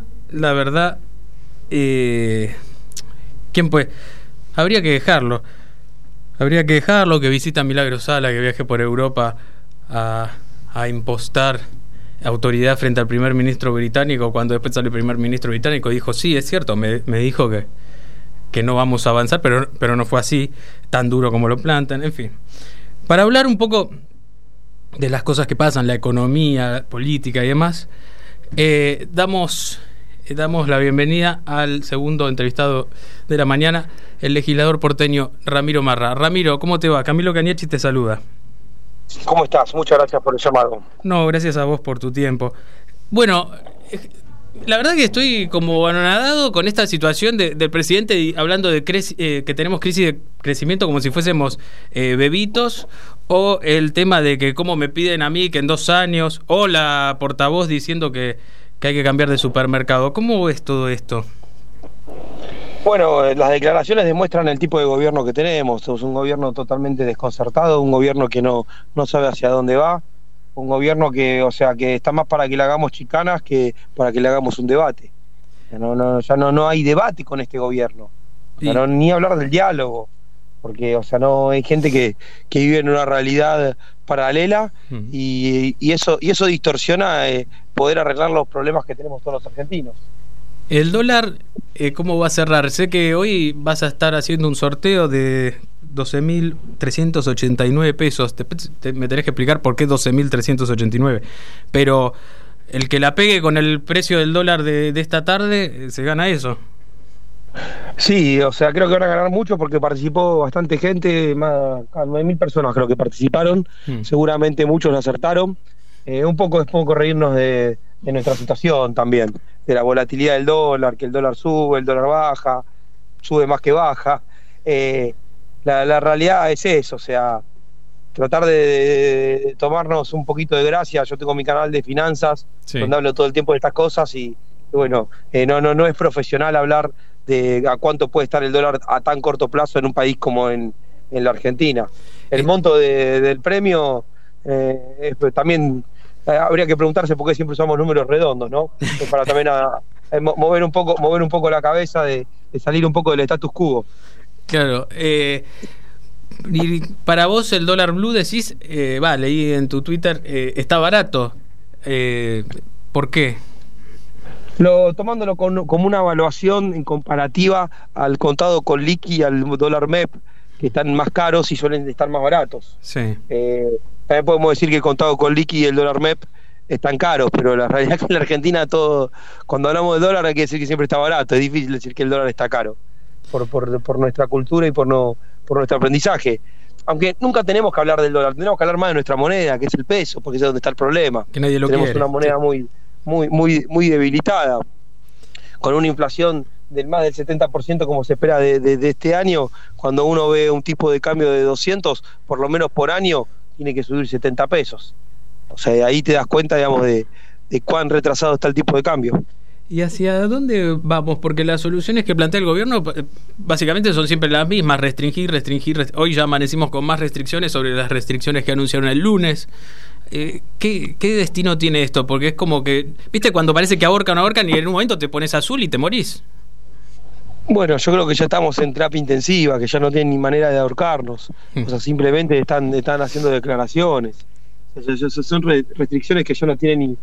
¿quién puede? Habría que dejarlo, que visita a Milagro Sala, que viaje por Europa a impostar autoridad frente al primer ministro británico, cuando después sale el primer ministro británico y dijo, sí, es cierto, me dijo que no vamos a avanzar, pero no fue así, tan duro como lo plantan, en fin. Para hablar un poco de las cosas que pasan, la economía, política y demás, damos la bienvenida al segundo entrevistado de la mañana, el legislador porteño Ramiro Marra. Ramiro, ¿cómo te va? Camilo Caniachi te saluda. ¿Cómo estás? Muchas gracias por el llamado. No, gracias a vos por tu tiempo. Bueno, la verdad que estoy como anonadado con esta situación del presidente hablando de que tenemos crisis de crecimiento como si fuésemos bebitos, o el tema de que cómo me piden a mí que en 2 años, o la portavoz diciendo que hay que cambiar de supermercado. ¿Cómo ves todo esto? Bueno, las declaraciones demuestran el tipo de gobierno que tenemos. Es un gobierno totalmente desconcertado, un gobierno que no sabe hacia dónde va, un gobierno que, o sea, que está más para que le hagamos chicanas que para que le hagamos un debate. Ya no hay debate con este gobierno. Sí. O sea, ni hablar del diálogo, porque, o sea, no hay gente que vive en una realidad paralela y eso distorsiona poder arreglar los problemas que tenemos todos los argentinos. El dólar, ¿cómo va a cerrar? Sé que hoy vas a estar haciendo un sorteo de 12.389 pesos. Me tenés que explicar por qué 12.389. Pero el que la pegue con el precio del dólar de esta tarde, se gana eso. Sí, o sea, creo que van a ganar mucho porque participó bastante gente, más 9.000 personas creo que participaron. Seguramente muchos lo acertaron. Un poco es poco reírnos de nuestra situación también, de la volatilidad del dólar, que el dólar sube, el dólar baja, sube más que baja. La realidad es eso, o sea, tratar de tomarnos un poquito de gracia. Yo tengo mi canal de finanzas, sí, donde hablo todo el tiempo de estas cosas y bueno, no es profesional hablar de a cuánto puede estar el dólar a tan corto plazo en un país como en la Argentina. El monto del premio también habría que preguntarse por qué siempre usamos números redondos, ¿no? Para también mover un poco la cabeza de salir un poco del status quo. Claro. Y para vos el dólar blue decís, leí en tu Twitter, está barato. ¿Por qué? Tomándolo como una evaluación en comparativa al contado con liqui y al dólar MEP, que están más caros y suelen estar más baratos. Sí. También podemos decir que el contado con liqui y el dólar MEP están caros, pero la realidad es que en la Argentina cuando hablamos de dólar hay que decir que siempre está barato. Es difícil decir que el dólar está caro por nuestra cultura y por nuestro aprendizaje. Aunque nunca tenemos que hablar del dólar, tenemos que hablar más de nuestra moneda, que es el peso, porque es donde está el problema. Que nadie lo tenemos quiere. Una moneda muy debilitada, con una inflación del más del 70% como se espera de este año. Cuando uno ve un tipo de cambio de 200, por lo menos por año, tiene que subir 70 pesos. O sea, ahí te das cuenta, digamos, de cuán retrasado está el tipo de cambio. ¿Y hacia dónde vamos? Porque las soluciones que plantea el gobierno básicamente son siempre las mismas: restringir. Hoy ya amanecimos con más restricciones sobre las restricciones que anunciaron el lunes. ¿Qué destino tiene esto? Porque es como que, ¿viste? Cuando parece que ahorcan y en un momento te pones azul y te morís. Bueno, yo creo que ya estamos en terapia intensiva, que ya no tienen ni manera de ahorcarnos. O sea, simplemente están haciendo declaraciones. Son restricciones que ya no tienen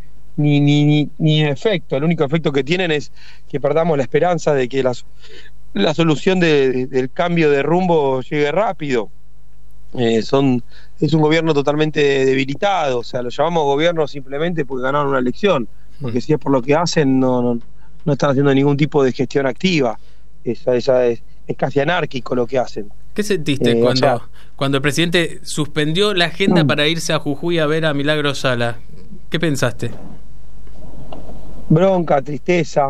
ni efecto. El único efecto que tienen es que perdamos la esperanza de que la solución del cambio de rumbo llegue rápido. Es un gobierno totalmente debilitado. O sea, lo llamamos gobierno simplemente porque ganaron una elección, porque si es por lo que hacen, no están haciendo ningún tipo de gestión activa. Es casi anárquico lo que hacen. ¿Qué sentiste cuando el presidente suspendió la agenda para irse a Jujuy a ver a Milagro Sala? ¿Qué pensaste? Bronca, tristeza.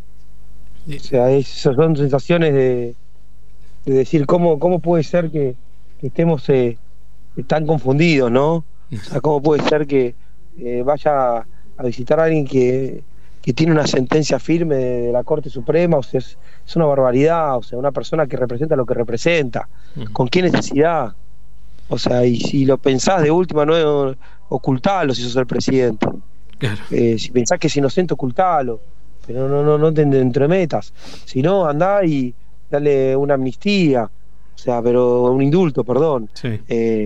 O sea, son sensaciones de decir cómo puede ser que estemos tan confundidos, ¿no? O sea, cómo puede ser que vaya a visitar a alguien que tiene una sentencia firme de la Corte Suprema. O sea, es una barbaridad. O sea, una persona que representa lo que representa. ¿Con qué necesidad? O sea, y si lo pensás de última, no ocultalo si sos el presidente. Claro. Si pensás que es inocente, ocultalo. pero no te entremetas. Si no, andá y dale una amnistía, o sea, pero un indulto, perdón. Sí.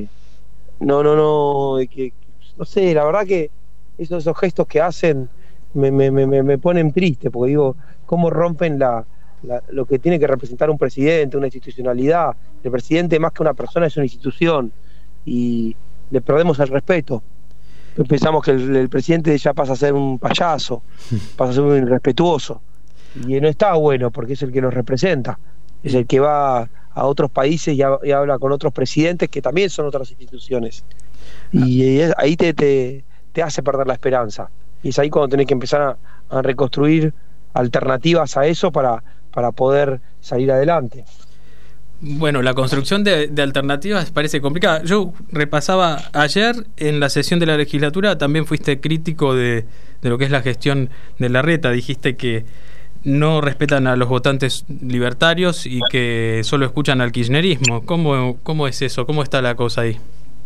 No sé, la verdad que esos gestos que hacen me ponen triste, porque digo, cómo rompen lo que tiene que representar un presidente, una institucionalidad. El presidente, más que una persona, es una institución, y le perdemos el respeto. Pensamos que el presidente ya pasa a ser un payaso, pasa a ser un irrespetuoso, y no está bueno, porque es el que nos representa, es el que va a otros países y habla con otros presidentes que también son otras instituciones, y ahí te hace perder la esperanza, y es ahí cuando tenés que empezar a reconstruir alternativas a eso para poder salir adelante. Bueno, la construcción de alternativas parece complicada. Yo repasaba ayer en la sesión de la legislatura, también fuiste crítico de lo que es la gestión de Larreta. Dijiste que no respetan a los votantes libertarios y que solo escuchan al kirchnerismo. ¿Cómo es eso? ¿Cómo está la cosa ahí?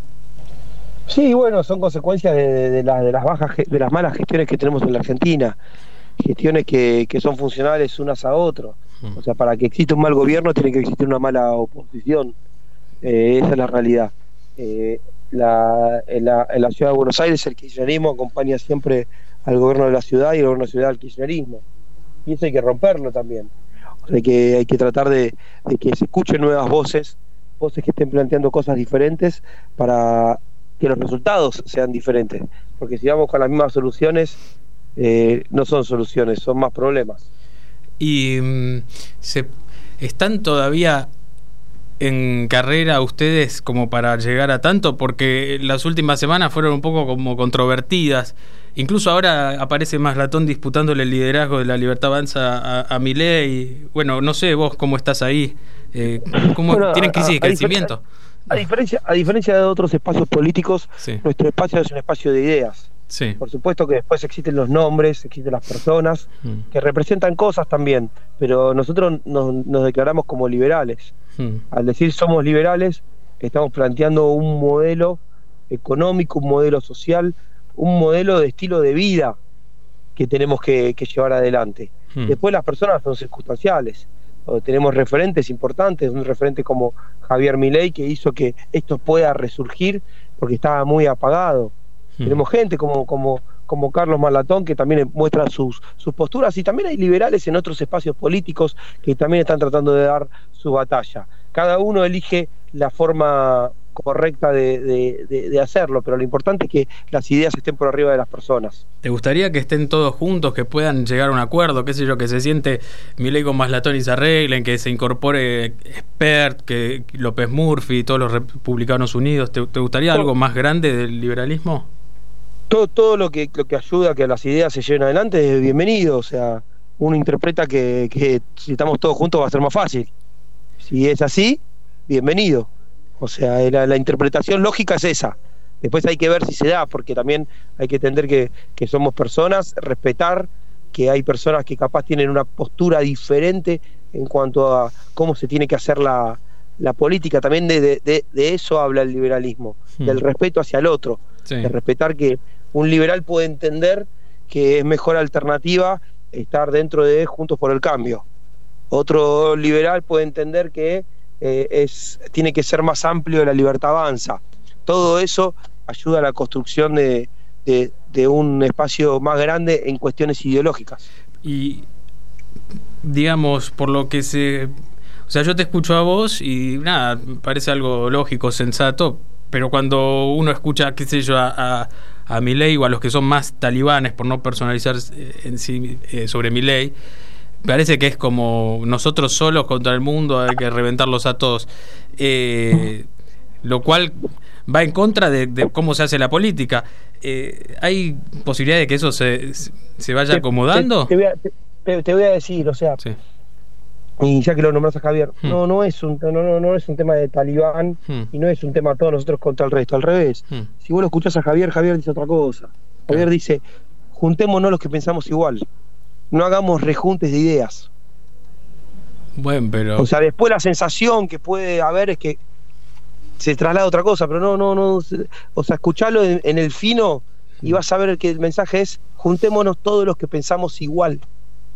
Sí, bueno, son consecuencias de las malas gestiones que tenemos en la Argentina. Gestiones que son funcionales unas a otras. O sea, para que exista un mal gobierno tiene que existir una mala oposición. Esa es la realidad. En la ciudad de Buenos Aires el kirchnerismo acompaña siempre al gobierno de la ciudad, y el gobierno de la ciudad al kirchnerismo. Y eso hay que romperlo también. O sea, que hay que tratar de que se escuchen nuevas voces que estén planteando cosas diferentes para que los resultados sean diferentes. Porque si vamos con las mismas soluciones, no son soluciones, son más problemas. ¿Y están todavía en carrera ustedes como para llegar a tanto? Porque las últimas semanas fueron un poco como controvertidas. Incluso ahora aparece Maslatón disputándole el liderazgo de La Libertad Avanza a Milei. Bueno, no sé vos cómo estás ahí. ¿Tienen crisis de crecimiento? A diferencia de otros espacios políticos, sí, nuestro espacio es un espacio de ideas. Sí. Por supuesto que después existen los nombres, existen las personas que representan cosas también, pero nosotros nos declaramos como liberales. Al decir somos liberales, estamos planteando un modelo económico, un modelo social, un modelo de estilo de vida que tenemos que llevar adelante. Después las personas son circunstanciales. Tenemos referentes importantes, un referente como Javier Milei, que hizo que esto pueda resurgir porque estaba muy apagado. Tenemos gente como Carlos Maslatón, que también muestra sus posturas, y también hay liberales en otros espacios políticos que también están tratando de dar su batalla. Cada uno elige la forma correcta de hacerlo, pero lo importante es que las ideas estén por arriba de las personas. ¿Te gustaría que estén todos juntos, que puedan llegar a un acuerdo, qué sé yo, que se siente Milei con Maslatón y se arreglen, que se incorpore Expert, que López Murphy, todos los republicanos unidos? ¿Te gustaría algo más grande del liberalismo? Todo lo que ayuda a que las ideas se lleven adelante es bienvenido. O sea, uno interpreta que si estamos todos juntos va a ser más fácil. Si es así, bienvenido. O sea, la interpretación lógica es esa. Después hay que ver si se da, porque también hay que entender que somos personas, respetar que hay personas que capaz tienen una postura diferente en cuanto a cómo se tiene que hacer la política. También de eso habla el liberalismo, del respeto hacia el otro, de respetar que un liberal puede entender que es mejor alternativa estar dentro de Juntos por el Cambio. Otro liberal puede entender que tiene que ser más amplio de La Libertad Avanza. Todo eso ayuda a la construcción de un espacio más grande en cuestiones ideológicas. Y digamos, por lo que o sea, yo te escucho a vos y nada, parece algo lógico, sensato, pero cuando uno escucha, qué sé yo, a Milei o a los que son más talibanes, por no personalizar en sí sobre Milei, parece que es como nosotros solos contra el mundo, hay que reventarlos a todos, lo cual va en contra de cómo se hace la política. ¿Hay posibilidad de que eso se vaya acomodando? Te voy a decir, o sea, sí. Y ya que lo nombras a Javier, no es un tema de talibán y no es un tema todos nosotros contra el resto, al revés. Si vos lo escuchás a Javier dice otra cosa. Javier dice, juntémonos los que pensamos igual, no hagamos rejuntes de ideas. Bueno, pero... O sea, después la sensación que puede haber es que se traslada otra cosa, pero no, o sea, escuchalo en el fino y vas a ver que el mensaje es, juntémonos todos los que pensamos igual.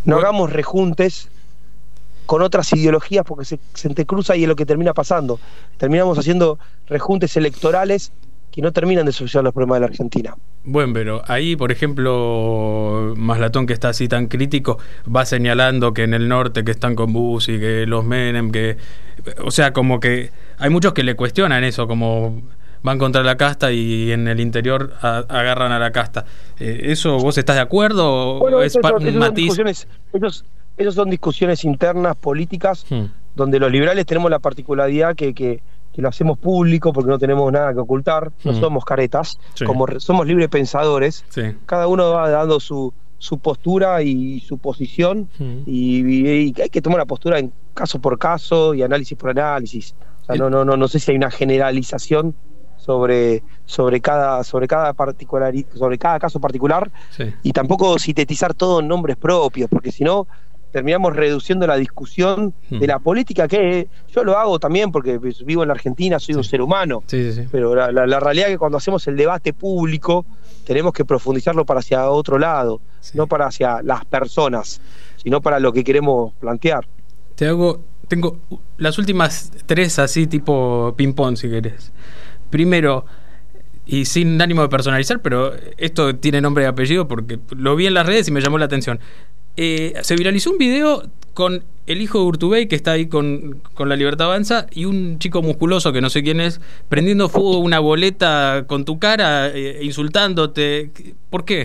no hagamos rejuntes con otras ideologías porque se entrecruza y es lo que termina pasando. Terminamos haciendo rejuntes electorales que no terminan de solucionar los problemas de la Argentina. Bueno, pero ahí, por ejemplo, Maslatón, que está así tan crítico, va señalando que en el norte que están con Bussi, que los Menem, que... O sea, como que hay muchos que le cuestionan eso, como van contra la casta y en el interior agarran a la casta. ¿Eso vos estás de acuerdo? Bueno, ¿Es un matiz? Esas son discusiones internas, políticas, donde los liberales tenemos la particularidad que lo hacemos público porque no tenemos nada que ocultar, no somos caretas, como somos libre pensadores, cada uno va dando su postura y su posición, y hay que tomar la postura en caso por caso y análisis por análisis. O sea, no sé si hay una generalización sobre cada caso particular, y tampoco sintetizar todo en nombres propios, porque si no terminamos reduciendo la discusión de la política, que yo lo hago también porque vivo en la Argentina, soy un ser humano, pero la realidad es que cuando hacemos el debate público tenemos que profundizarlo para hacia otro lado, no para hacia las personas, sino para lo que queremos plantear. Tengo las últimas 3 así tipo ping-pong, si querés. Primero, y sin ánimo de personalizar, pero esto tiene nombre y apellido porque lo vi en las redes y me llamó la atención. Se viralizó un video con el hijo de Urtubey, que está ahí con La Libertad Avanza, y un chico musculoso que no sé quién es, prendiendo fuego una boleta con tu cara, insultándote. ¿Por qué?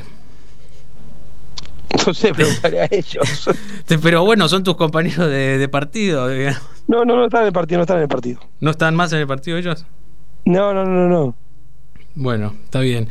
No sé, preguntaré a ellos. Pero bueno, son tus compañeros de partido, digamos. No están en el partido, no están en el partido. ¿No están más en el partido ellos? No. Bueno, está bien.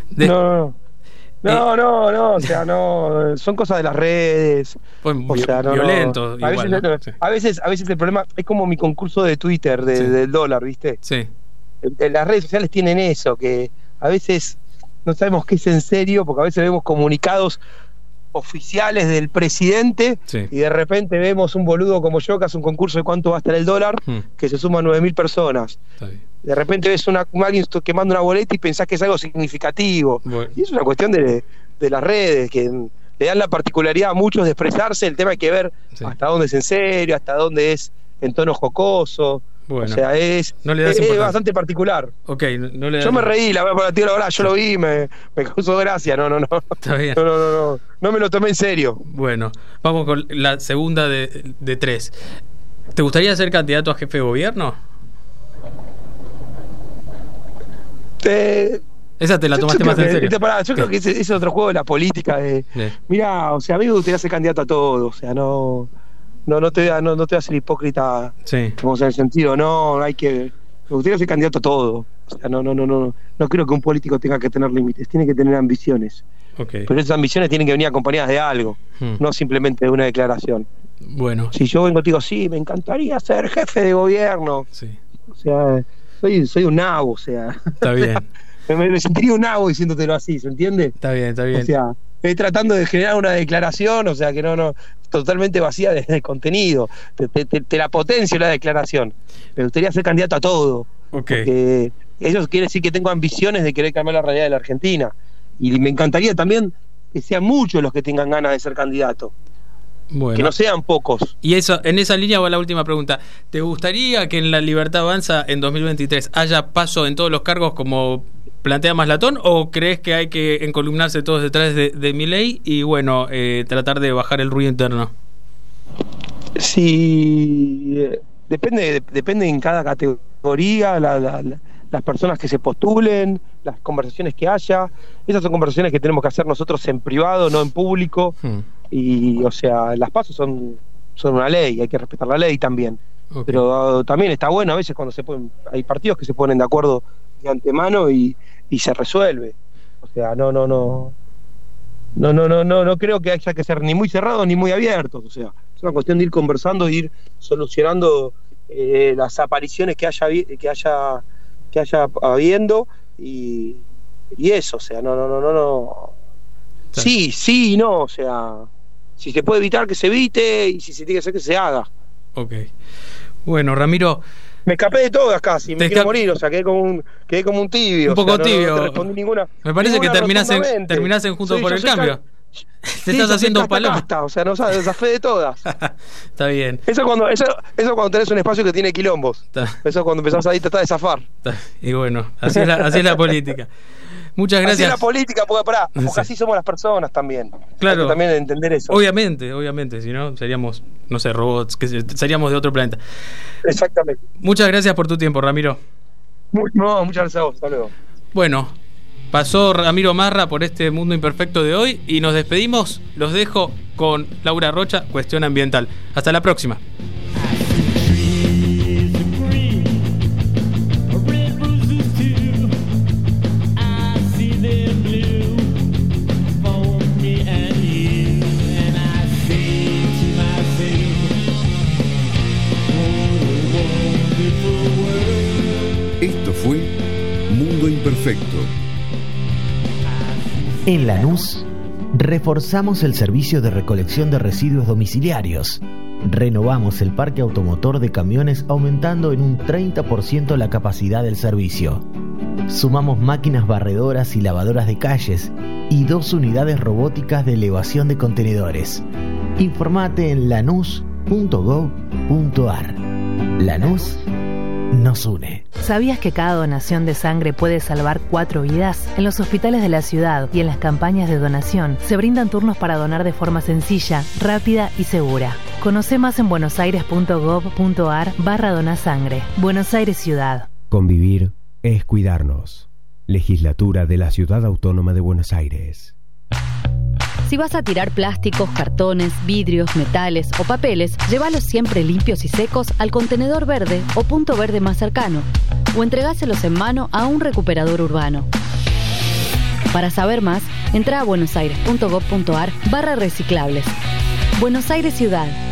No, o sea, no, son cosas de las redes. Pues o sea, violento. A veces el problema es como mi concurso de Twitter del dólar, ¿viste? Sí. Las redes sociales tienen eso, que a veces no sabemos qué es en serio, porque a veces vemos comunicados oficiales del presidente y de repente vemos un boludo como yo que hace un concurso de cuánto va a estar el dólar, que se suma a 9.000 personas. De repente ves alguien que manda una boleta y pensás que es algo significativo. Y es una cuestión de las redes, que le dan la particularidad a muchos de expresarse. El tema hay que ver hasta dónde es en serio, hasta dónde es en tono jocoso. Bueno, o sea, es bastante particular. Okay, no le yo me reí, la verdad, yo lo vi, me causó gracia. No. Está bien. No me lo tomé en serio. Bueno, vamos con la segunda de 3. ¿Te gustaría ser candidato a jefe de gobierno? Esa te la tomaste más en serio. Yo creo que ese es otro juego de la política. Mirá, o sea, a mí me gustaría ser candidato a todo. O sea, no te voy a ser hipócrita. Como en el sentido, me gustaría ser candidato a todo. O sea, no creo que un político tenga que tener límites, tiene que tener ambiciones. Pero esas ambiciones tienen que venir acompañadas de algo, no simplemente de una declaración. Bueno. Si yo vengo y te digo, sí, me encantaría ser jefe de gobierno. O sea, soy un nabo, o sea. Está bien. me sentiría un nabo diciéndotelo así, ¿se entiende? Está bien. O sea, estoy tratando de generar una declaración, o sea, que no totalmente vacía de contenido. Te la potencio la declaración. Me gustaría ser candidato a todo. Porque eso quiere decir que tengo ambiciones de querer cambiar la realidad de la Argentina. Y me encantaría también que sean muchos los que tengan ganas de ser candidato. Bueno. Que no sean pocos. Y eso, en esa línea va la última pregunta. ¿Te gustaría que en La Libertad Avanza en 2023 haya paso en todos los cargos como plantea Maslatón, o crees que hay que encolumnarse todos detrás de Milei y bueno, tratar de bajar el ruido interno? Sí, depende en cada categoría, las personas que se postulen, las conversaciones que haya. Esas son conversaciones que tenemos que hacer nosotros en privado, no en público. Y o sea, las pasos son una ley, hay que respetar la ley también. Pero también está bueno a veces cuando hay partidos que se ponen de acuerdo de antemano y se resuelve. O sea, no creo que haya que ser ni muy cerrados ni muy abiertos. O sea, es una cuestión de ir conversando, de ir solucionando las apariciones que haya habiendo y eso. O sea, no. Sí, no. O sea, si se puede evitar, que se evite, y si se tiene que hacer, que se haga. Bueno, Ramiro, me escapé de todas casi, me quiero morir, o sea, quedé como un tibio. Un poco tibio. No te respondí ninguna. Me parece que terminás en Juntos por el Cambio. Te estás haciendo paloma. O sea, no sabes, esa fe de todas. Está bien. Eso cuando tenés un espacio que tiene quilombos. Eso cuando empezás ahí tratar de zafar. Y bueno, así es la política. Muchas gracias. Así es la política, porque así somos las personas también. Claro. Hay que también entender eso. Obviamente, si no seríamos, no sé, robots, seríamos de otro planeta. Exactamente. Muchas gracias por tu tiempo, Ramiro. Muchas gracias a vos, hasta luego. Bueno, pasó Ramiro Marra por este Mundo Imperfecto de hoy y nos despedimos. Los dejo con Laura Rocha, Cuestión Ambiental. Hasta la próxima. Esto fue Mundo Imperfecto. En Lanús, reforzamos el servicio de recolección de residuos domiciliarios. Renovamos el parque automotor de camiones aumentando en un 30% la capacidad del servicio. Sumamos máquinas barredoras y lavadoras de calles y 2 unidades robóticas de elevación de contenedores. Informate en lanús.gov.ar. Lanús nos une. ¿Sabías que cada donación de sangre puede salvar 4 vidas? En los hospitales de la ciudad y en las campañas de donación se brindan turnos para donar de forma sencilla, rápida y segura. Conoce más en buenosaires.gov.ar/donasangre. Buenos Aires Ciudad. Convivir es cuidarnos. Legislatura de la Ciudad Autónoma de Buenos Aires. Si vas a tirar plásticos, cartones, vidrios, metales o papeles, llévalos siempre limpios y secos al contenedor verde o punto verde más cercano, o entregáselos en mano a un recuperador urbano. Para saber más, entra a buenosaires.gov.ar/reciclables. Buenos Aires Ciudad.